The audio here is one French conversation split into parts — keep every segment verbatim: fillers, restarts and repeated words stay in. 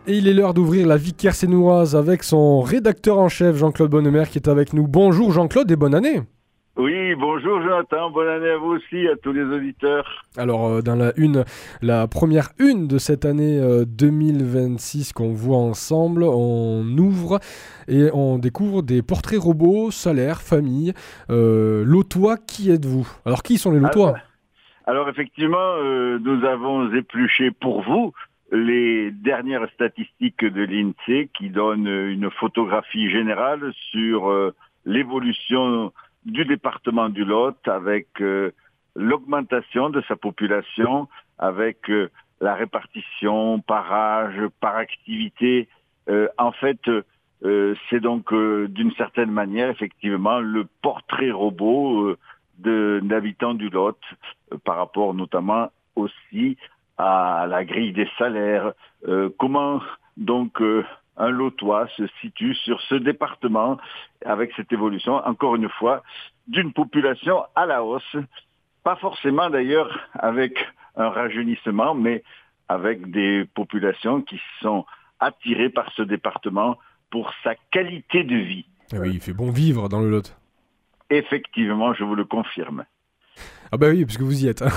Et il est l'heure d'ouvrir la vie kersénoise avec son rédacteur en chef Jean-Claude Bonnemer qui est avec nous. Bonjour Jean-Claude et bonne année. Oui, bonjour Jonathan, bonne année à vous aussi, à tous les auditeurs. Alors euh, dans la une, la première une de cette année euh, deux mille vingt-six qu'on voit ensemble, on ouvre et on découvre des portraits robots, salaire, famille, euh, Lotois, qui êtes-vous? Alors qui sont les Alors, Lotois? alors, effectivement, euh, nous avons épluché pour vous les dernières statistiques de l'INSEE qui donnent une photographie générale sur euh, l'évolution du département du Lot avec euh, l'augmentation de sa population, avec euh, la répartition par âge, par activité. Euh, en fait, euh, c'est donc euh, d'une certaine manière effectivement le portrait robot euh, de- d'habitants du Lot euh, par rapport notamment aussi à la grille des salaires. Euh, comment donc euh, un Lotois se situe sur ce département avec cette évolution, encore une fois, d'une population à la hausse, pas forcément d'ailleurs avec un rajeunissement, mais avec des populations qui sont attirées par ce département pour sa qualité de vie. Ah oui, il fait bon vivre dans le Lot. Effectivement, je vous le confirme. Ah bah oui, puisque vous y êtes.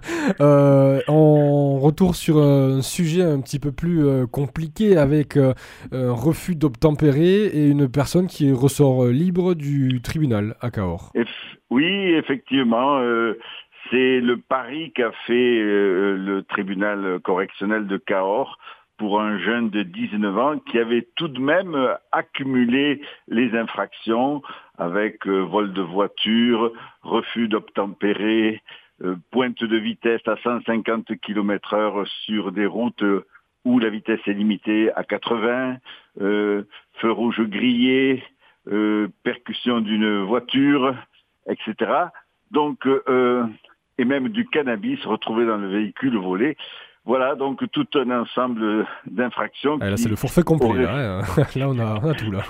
euh, on retourne sur un sujet un petit peu plus euh, compliqué avec euh, un refus d'obtempérer et une personne qui ressort libre du tribunal à Cahors. Eff- oui, effectivement, euh, c'est le pari qu'a fait euh, le tribunal correctionnel de Cahors pour un jeune de dix-neuf ans qui avait tout de même euh, accumulé les infractions avec euh, vol de voiture, refus d'obtempérer, euh, pointe de vitesse à cent cinquante kilomètres heure sur des routes euh, où la vitesse est limitée à quatre-vingts, euh, feu rouge grillé, euh, percussion d'une voiture, et cetera. Donc, euh, et même du cannabis retrouvé dans le véhicule volé. Voilà, donc tout un ensemble d'infractions Ah, là, c'est le qui forfait complet. auraient, Là, hein. Là on, a, on a tout là.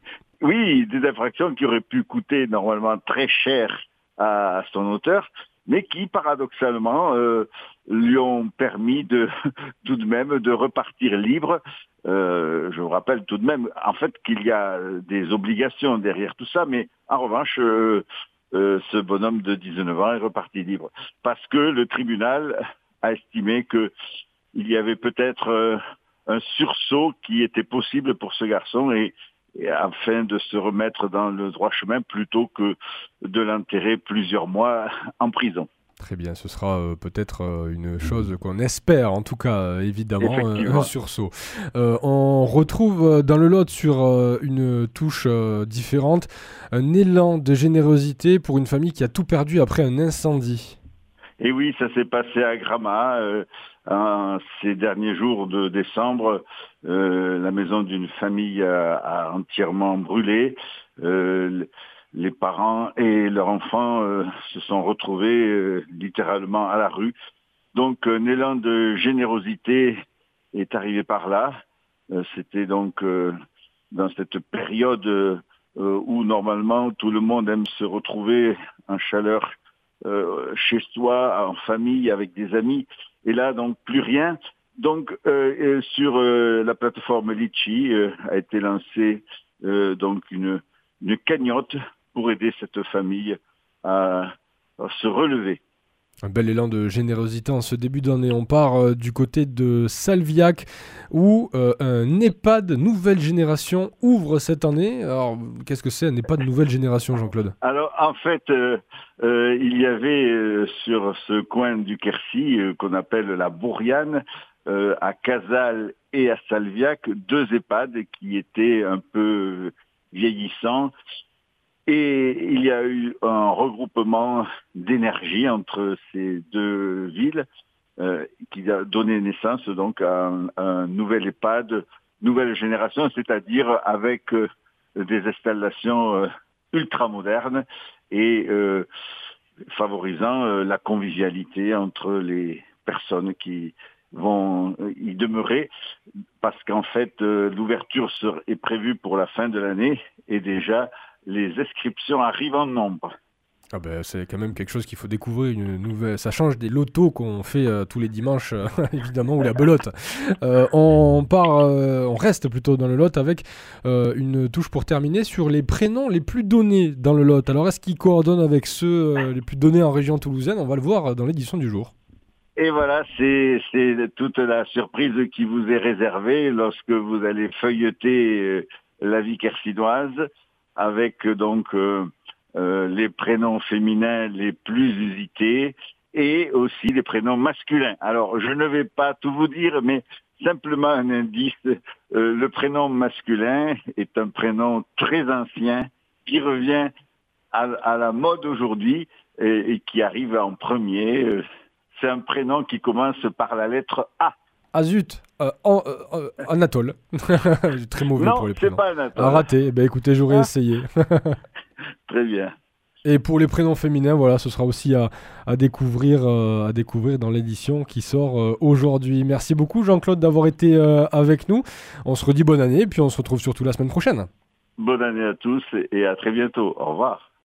oui, des infractions qui auraient pu coûter normalement très cher à son auteur, mais qui paradoxalement euh, lui ont permis de tout de même de repartir libre. Euh, je vous rappelle tout de même, en fait, qu'il y a des obligations derrière tout ça, mais en revanche, euh, euh, ce bonhomme de dix-neuf ans est reparti libre parce que le tribunal a estimé que il y avait peut-être euh, un sursaut qui était possible pour ce garçon et et afin de se remettre dans le droit chemin plutôt que de l'enterrer plusieurs mois en prison. Très bien, ce sera euh, peut-être euh, une chose qu'on espère, en tout cas, euh, évidemment, un, un Effectivement. sursaut. Euh, on retrouve euh, dans le Lot sur euh, une touche euh, différente un élan de générosité pour une famille qui a tout perdu après un incendie. Et oui, ça s'est passé à Gramma euh, en ces derniers jours de décembre. Euh, la maison d'une famille a, a entièrement brûlé. Euh, les parents et leurs enfants euh, se sont retrouvés euh, littéralement à la rue. Donc un élan de générosité est arrivé par là. Euh, C'était donc euh, dans cette période euh, où normalement tout le monde aime se retrouver en chaleur euh, chez soi, en famille, avec des amis. Et là, donc plus rien. Donc euh, euh, sur euh, la plateforme Litchi euh, a été lancée euh, donc une, une cagnotte pour aider cette famille à, à se relever. Un bel élan de générosité en ce début d'année. On part euh, du côté de Salviac où euh, un EHPAD nouvelle génération ouvre cette année. Alors, qu'est-ce que c'est un EHPAD nouvelle génération, Jean-Claude? Alors, en fait, euh, euh, il y avait euh, sur ce coin du Quercy, euh, qu'on appelle la Bourriane, euh, à Casal et à Salviac, deux EHPAD qui étaient un peu vieillissants. Et il y a eu un regroupement d'énergie entre ces deux villes euh, qui a donné naissance donc à un, un nouvel EHPAD, nouvelle génération, c'est-à-dire avec euh, des installations euh, ultramodernes et euh, favorisant euh, la convivialité entre les personnes qui vont y demeurer, parce qu'en fait, euh, l'ouverture ser- est prévue pour la fin de l'année et déjà les inscriptions arrivent en nombre. Ah ben, c'est quand même quelque chose qu'il faut découvrir, une nouvelle. Ça change des lotos qu'on fait euh, tous les dimanches, euh, évidemment, ou la belote. Euh, on part, euh, on reste plutôt dans le Lot avec euh, une touche pour terminer sur les prénoms les plus donnés dans le Lot. Alors, est-ce qu'ils coordonnent avec ceux euh, les plus donnés en région toulousaine? On va le voir dans l'édition du jour. Et voilà, c'est c'est toute la surprise qui vous est réservée lorsque vous allez feuilleter euh, la vie quercinoise avec euh, donc euh, euh, les prénoms féminins les plus usités et aussi les prénoms masculins. Alors, je ne vais pas tout vous dire, mais simplement un indice. Euh, le prénom masculin est un prénom très ancien qui revient à, à la mode aujourd'hui et, et qui arrive en premier. Euh, C'est un prénom qui commence par la lettre A. Ah zut, euh, en, euh, euh, Anatole. Je suis très mauvais Non, pour les c'est prénoms. pas Anatole. Ah, raté. Ben écoutez, j'aurais Ah. essayé. Très bien. Et pour les prénoms féminins, voilà, ce sera aussi à, à découvrir, euh, à découvrir dans l'édition qui sort euh, aujourd'hui. Merci beaucoup Jean-Claude d'avoir été euh, avec nous. On se redit bonne année et puis on se retrouve surtout la semaine prochaine. Bonne année à tous et à très bientôt. Au revoir.